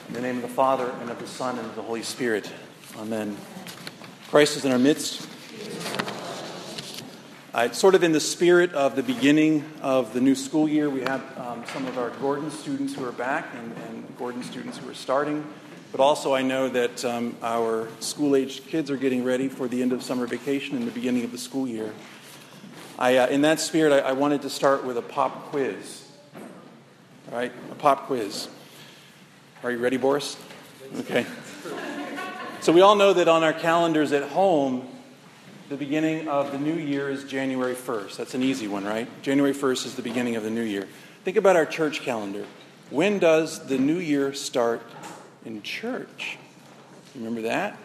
In the name of the Father, and of the Son, and of the Holy Spirit. Amen. Christ is in our midst. Sort of in the spirit of the beginning of the new school year, we have some of our Gordon students who are back and Gordon students who are starting. But also I know that our school-aged kids are getting ready for the end of summer vacation and the beginning of the school year. In that spirit, I wanted to start with a pop quiz. All right, a pop quiz. Are you ready, Boris? Okay. So we all know that on our calendars at home, the beginning of the new year is January 1st. That's an easy one, right? January 1st is the beginning of the new year. Think about our church calendar. When does the new year start in church? Remember that?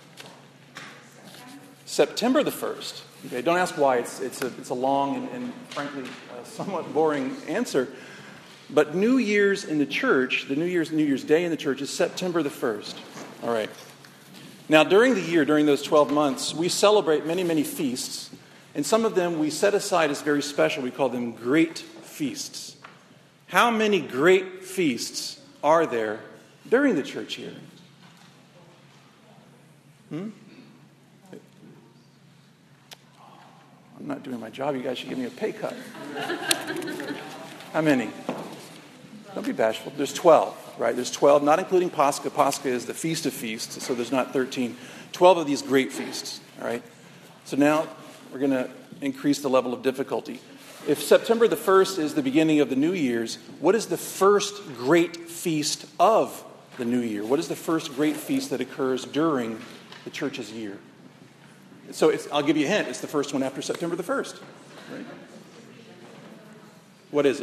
September the 1st. Okay, don't ask why. It's a long and frankly somewhat boring answer. But New Year's in the church, New Year's Day in the church is September the 1st. All right. Now, during the year, during those 12 months, we celebrate many, many feasts. And some of them we set aside as very special. We call them great feasts. How many great feasts are there during the church year? I'm not doing my job. You guys should give me a pay cut. How many? Don't be bashful. There's 12, right? There's 12, not including Pascha. Pascha is the Feast of Feasts, so there's not 13. 12 of these great feasts, all right? So now we're going to increase the level of difficulty. If September the 1st is the beginning of the New Year's, what is the first great feast of the New Year? What is the first great feast that occurs during the church's year? So I'll give you a hint. It's the first one after September the 1st, right? What is it?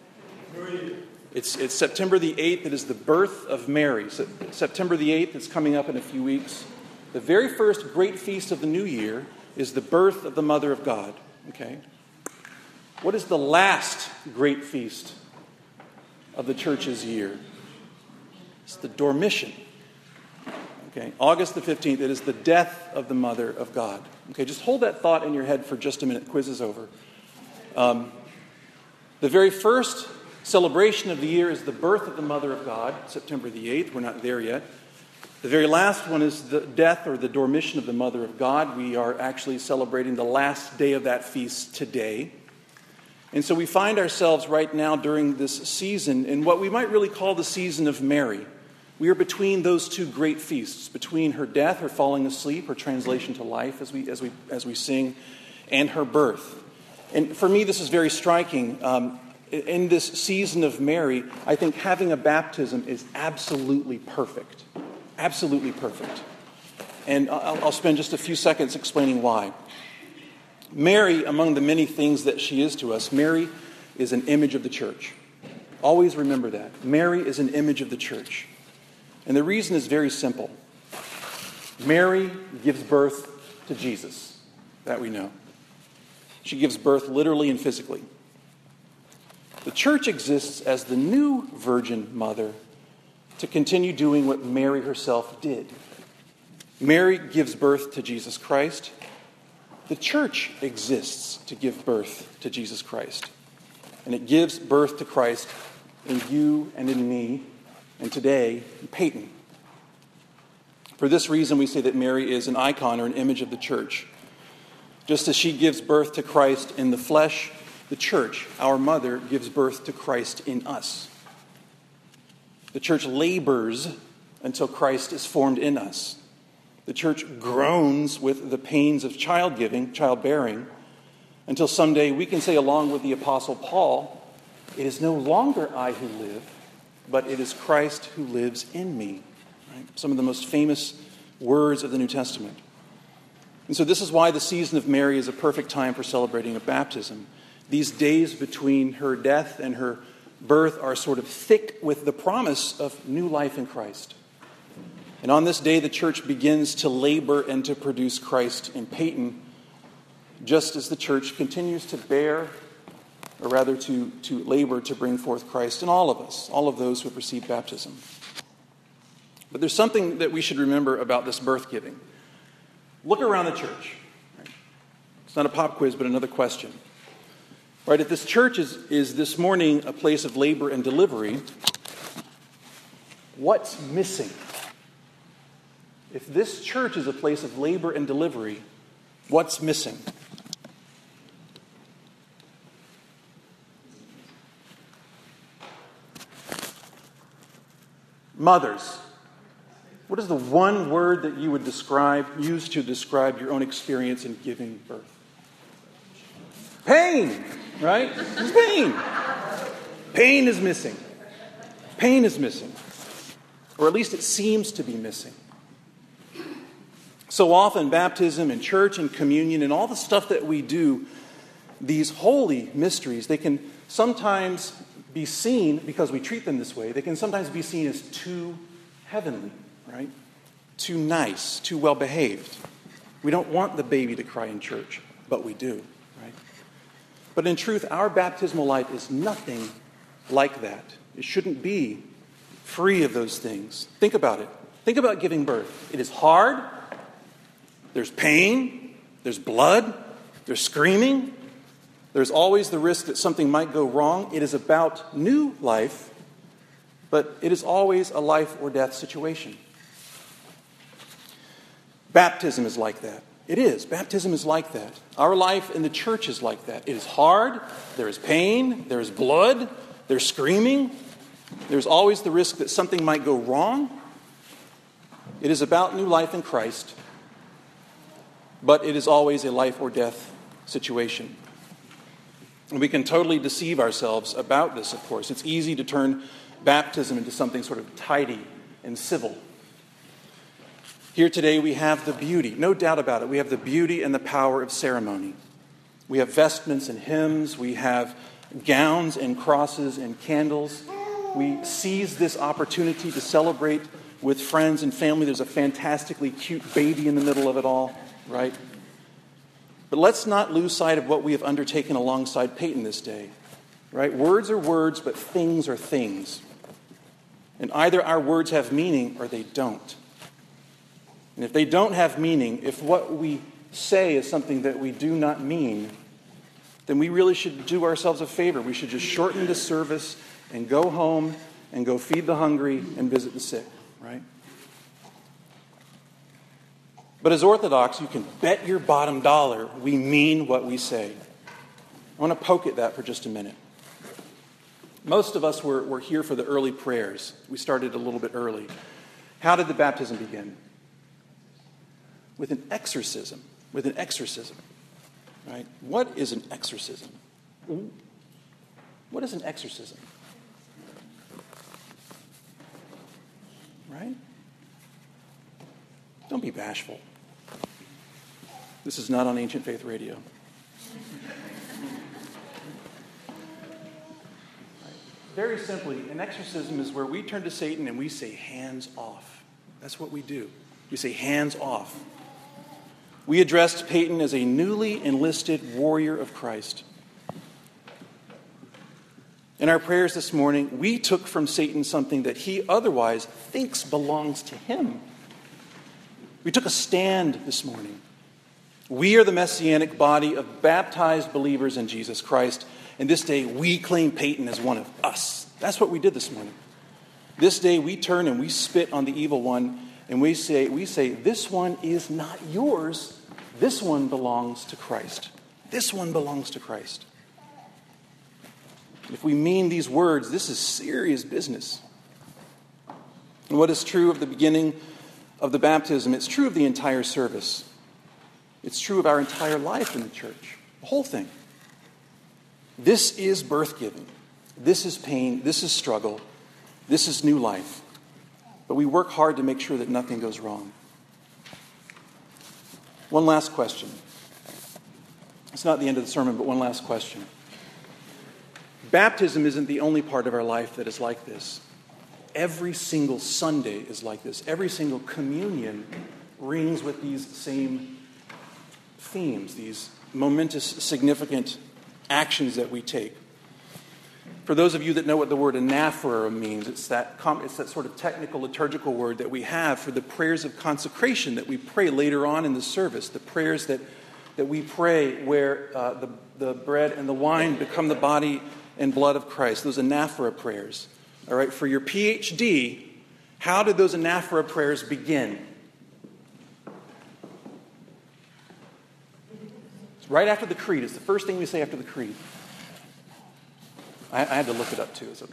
It's September the 8th. It is the birth of Mary. So September the 8th is coming up in a few weeks. The very first great feast of the new year is the birth of the Mother of God. Okay? What is the last great feast of the church's year? It's the Dormition. Okay? August the 15th, it is the death of the Mother of God. Okay, just hold that thought in your head for just a minute. Quiz is over. The very first celebration of the year is the birth of the Mother of God, September the 8th. We're not there yet. The very last one is the death or the Dormition of the Mother of God. We are actually celebrating the last day of that feast today. And so we find ourselves right now during this season in what we might really call the season of Mary. We are between those two great feasts, between her death, her falling asleep, her translation to life as we sing, and her birth. And for me, this is very striking. In this season of Mary, I think having a baptism is absolutely perfect. Absolutely perfect. And I'll spend just a few seconds explaining why. Mary, among the many things that she is to us, Mary is an image of the church. Always remember that. Mary is an image of the church. And the reason is very simple. Mary gives birth to Jesus. That we know. She gives birth literally and physically. The church exists as the new Virgin Mother to continue doing what Mary herself did. Mary gives birth to Jesus Christ. The church exists to give birth to Jesus Christ. And it gives birth to Christ in you and in me, and today in Peyton. For this reason, we say that Mary is an icon or an image of the church. Just as she gives birth to Christ in the flesh, the church, our mother, gives birth to Christ in us. The church labors until Christ is formed in us. The church groans with the pains of childbearing, until someday we can say, along with the Apostle Paul, it is no longer I who live, but it is Christ who lives in me. Right? Some of the most famous words of the New Testament. And so this is why the season of Mary is a perfect time for celebrating a baptism. These days between her death and her birth are sort of thick with the promise of new life in Christ. And on this day, the church begins to labor and to produce Christ in Peyton, just as the church continues to bear, or rather to labor to bring forth Christ in all of us, all of those who have received baptism. But there's something that we should remember about this birth giving. Look around the church. It's not a pop quiz, but another question. Right, if this church is this morning a place of labor and delivery, What's missing? If this church is a place of labor and delivery, what's missing? Mothers, what is the one word that you would use to describe your own experience in giving birth? Pain, right? It's pain. Pain is missing. Pain is missing. Or at least it seems to be missing. So often, baptism and church and communion and all the stuff that we do, these holy mysteries, they can sometimes be seen, because we treat them this way, they can sometimes be seen as too heavenly, right? Too nice, too well-behaved. We don't want the baby to cry in church, but we do, right? But in truth, our baptismal life is nothing like that. It shouldn't be free of those things. Think about it. Think about giving birth. It is hard. There's pain. There's blood. There's screaming. There's always the risk that something might go wrong. It is about new life, but it is always a life or death situation. Baptism is like that. It is. Baptism is like that. Our life in the church is like that. It is hard. There is pain. There is blood. There's screaming. There's always the risk that something might go wrong. It is about new life in Christ, but it is always a life or death situation. And we can totally deceive ourselves about this, of course. It's easy to turn baptism into something sort of tidy and civil. Here today we have the beauty, no doubt about it, we have the beauty and the power of ceremony. We have vestments and hymns, we have gowns and crosses and candles. We seize this opportunity to celebrate with friends and family. There's a fantastically cute baby in the middle of it all, right? But let's not lose sight of what we have undertaken alongside Peyton this day, right? Words are words, but things are things. And either our words have meaning or they don't. And if they don't have meaning, if what we say is something that we do not mean, then we really should do ourselves a favor. We should just shorten the service and go home and go feed the hungry and visit the sick, right? But as Orthodox, you can bet your bottom dollar we mean what we say. I want to poke at that for just a minute. Most of us were here for the early prayers. We started a little bit early. How did the baptism begin? With an exorcism. With an exorcism. Right? What is an exorcism? What is an exorcism? Right? Don't be bashful. This is not on Ancient Faith Radio. Very simply, an exorcism is where we turn to Satan and we say, hands off. That's what we do. We say, hands off. We addressed Peyton as a newly enlisted warrior of Christ. In our prayers this morning, we took from Satan something that he otherwise thinks belongs to him. We took a stand this morning. We are the messianic body of baptized believers in Jesus Christ, and this day we claim Peyton as one of us. That's what we did this morning. This day we turn and we spit on the evil one, and we say, this one is not yours. This one belongs to Christ. This one belongs to Christ. If we mean these words, this is serious business. And what is true of the beginning of the baptism, it's true of the entire service. It's true of our entire life in the church. The whole thing. This is birth giving. This is pain. This is struggle. This is new life. But we work hard to make sure that nothing goes wrong. One last question. It's not the end of the sermon, but one last question. Baptism isn't the only part of our life that is like this. Every single Sunday is like this. Every single communion rings with these same themes, these momentous, significant actions that we take. For those of you that know what the word anaphora means, it's that sort of technical liturgical word that we have for the prayers of consecration that we pray later on in the service, the prayers that we pray where the bread and the wine become the body and blood of Christ, those anaphora prayers. All right, for your PhD, How did those anaphora prayers begin? It's right after the creed. It's the first thing we say after the creed. I had to look it up too. It's okay.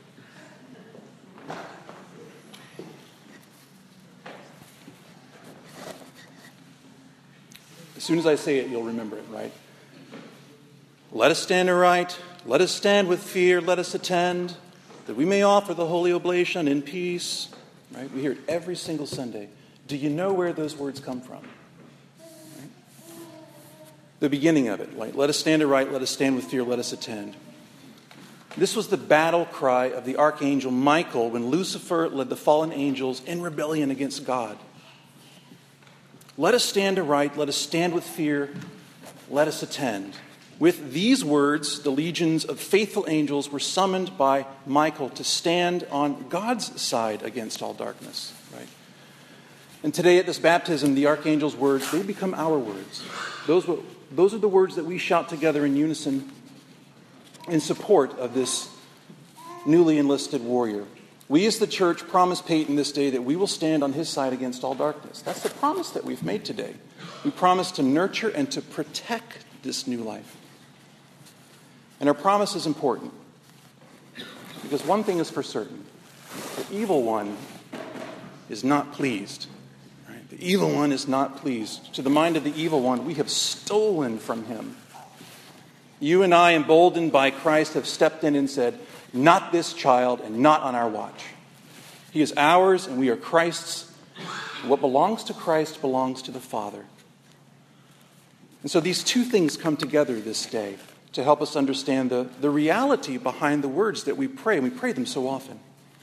As soon as I say it, you'll remember it, right? Let us stand aright. Let us stand with fear. Let us attend, that we may offer the holy oblation in peace. Right? We hear it every single Sunday. Do you know where those words come from? Right? The beginning of it. Right? Let us stand aright. Let us stand with fear. Let us attend. This was the battle cry of the archangel Michael when Lucifer led the fallen angels in rebellion against God. Let us stand aright. Let us stand with fear. Let us attend. With these words, the legions of faithful angels were summoned by Michael to stand on God's side against all darkness. Right? And today at this baptism, the archangel's words, they become our words. Those are the words that we shout together in unison in support of this newly enlisted warrior. We as the church promise Peyton this day that we will stand on his side against all darkness. That's the promise that we've made today. We promise to nurture and to protect this new life. And our promise is important, because one thing is for certain. The evil one is not pleased. Right? The evil one is not pleased. To the mind of the evil one, we have stolen from him. You and I, emboldened by Christ, have stepped in and said, not this child and not on our watch. He is ours and we are Christ's. What belongs to Christ belongs to the Father. And so these two things come together this day to help us understand the reality behind the words that we pray, and we pray them so often.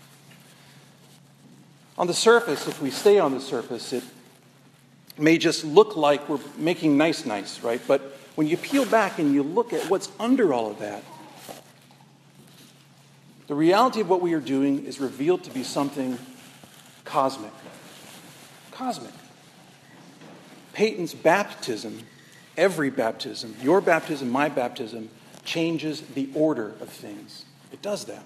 On the surface, if we stay on the surface, it may just look like we're making nice, right? But when you peel back and you look at what's under all of that, the reality of what we are doing is revealed to be something cosmic. Cosmic. Peyton's baptism, every baptism, your baptism, my baptism, changes the order of things. It does that.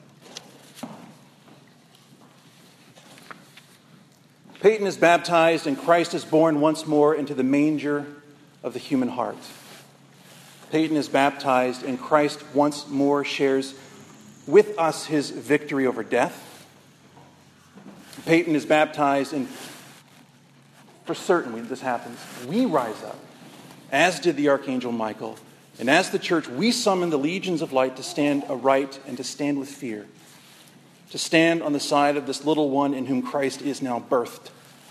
Peyton is baptized and Christ is born once more into the manger of the human heart. Peyton is baptized and Christ once more shares with us his victory over death. Peyton is baptized and for certain when this happens, we rise up, as did the archangel Michael. And as the church, we summon the legions of light to stand aright and to stand with fear. To stand on the side of this little one in whom Christ is now birthed.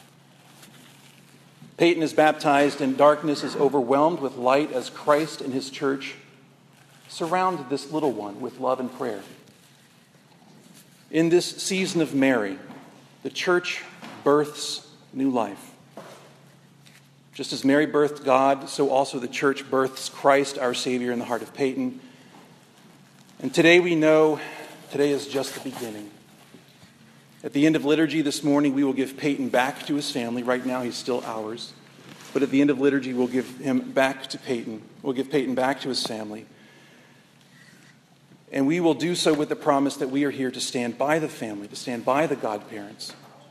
Peyton is baptized and darkness is overwhelmed with light as Christ and his church surround this little one with love and prayer. In this season of Mary, the church births new life. Just as Mary birthed God, so also the church births Christ, our Savior, in the heart of Peyton. And today we know, today is just the beginning. At the end of liturgy this morning, we will give Peyton back to his family. Right now, he's still ours. But at the end of liturgy, we'll give him back to Peyton. We'll give Peyton back to his family. And we will do so with the promise that we are here to stand by the family, to stand by the godparents.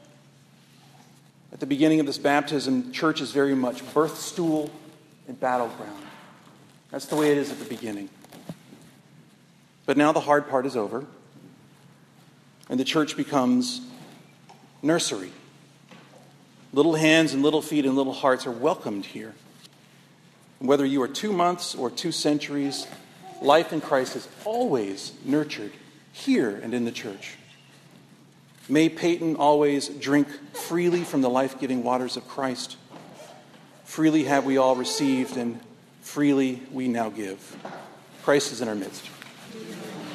At the beginning of this baptism, church is very much birth stool and battleground. That's the way it is at the beginning. But now the hard part is over, and the church becomes nursery. Little hands and little feet and little hearts are welcomed here. And whether you are 2 months or 2 centuries, life in Christ is always nurtured here and in the church. May Peyton always drink freely from the life-giving waters of Christ. Freely have we all received, and freely we now give. Christ is in our midst.